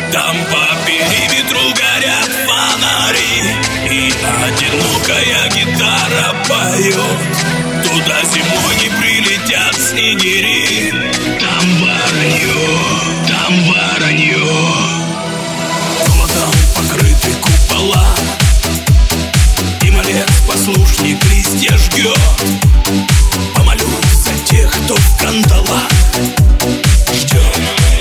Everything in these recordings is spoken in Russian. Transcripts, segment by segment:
Там по периметру горят фонари, и одинокая гитара поет. Туда зимой не прилетят снегири. Там воронье, там воронье. Золотом покрыты купола, и малец послушник листья жгет. Помолюсь за тех, кто в кандалах ждет.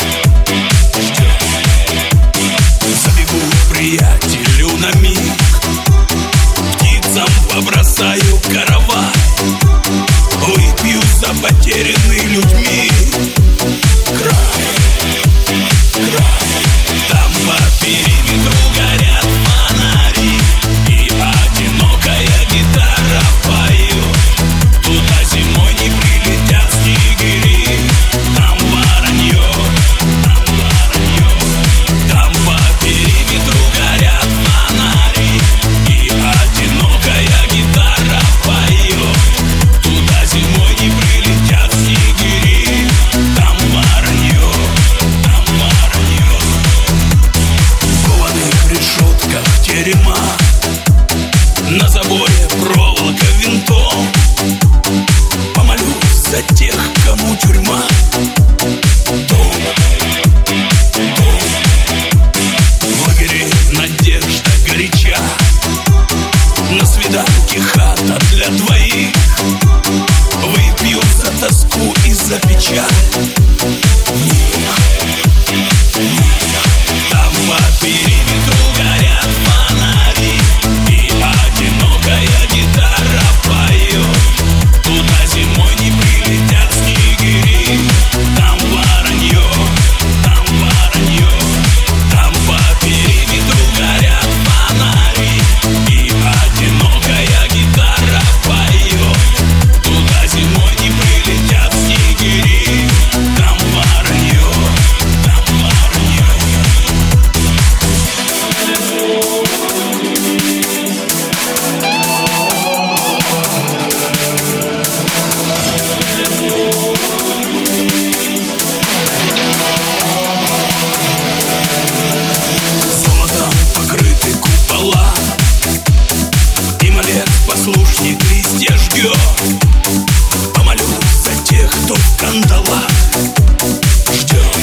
Забегу к приятелю на миг, птицам побросаю каравай, выпью за потерянный людьми край, край. Там по периметру горят фонари, и одинокая гитара поет. Туда зимой не прилетят снегири. Там воронье, там воронье. Там по периметру горят фонари, и одинокая гитара поет. Туда зимой не прилетят снегири. Там воронье, там воронье. В кованых решетках терема, на заборе проволока винтом. Помолюсь за тех, кому тюрьма дом, дом. В лагере надежда горяча, на свиданке хата для двоих. Выпью за тоску и за печаль. Там по периметру горят фонари, и одинокая гитара поет. Туда зимой не прилетят снегири. Там воронье, там воронье. Там по периметру горят фонари, и одинокая гитара поет. Туда зимой не прилетят снегири. Там воронье, там воронье. Золотом покрыты купола, и малец послушник листья жгет. Помолюсь за тех, кто в кандалах ждет.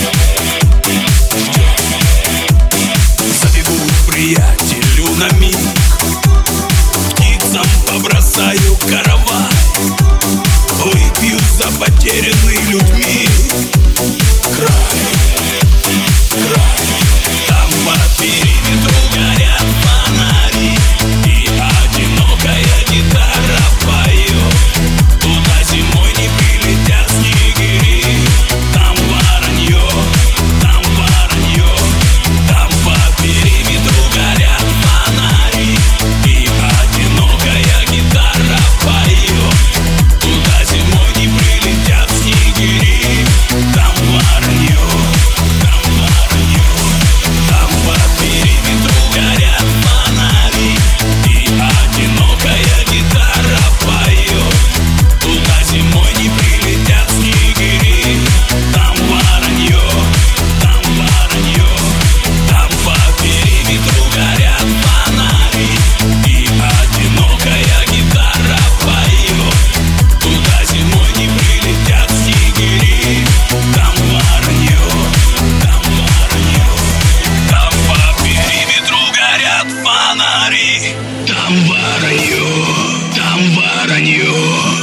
Забегу к приятелю на миг, птицам побросаю каравай, выпью за потерянный людьми край, край. Там по периметру горят фонари, и одинокая гитара поет. Туда зимой не прилетят снегири. Там воронье, там воронье. Там по периметру горят фонари, и одинокая гитара поет. Туда зимой не прилетят снегири. Там воронье, там воронье. Там по периметру горят фонари, и одинокая гитара поет. Туда зимой не прилетят снегири. Там воронье, там воронье. Там по периметру горят фонари, и одинокая гитара поет. Туда зимой не прилетят снегири. Там воронье, там воронье. Там по периметру горят фонари. Там воронье, там воронье.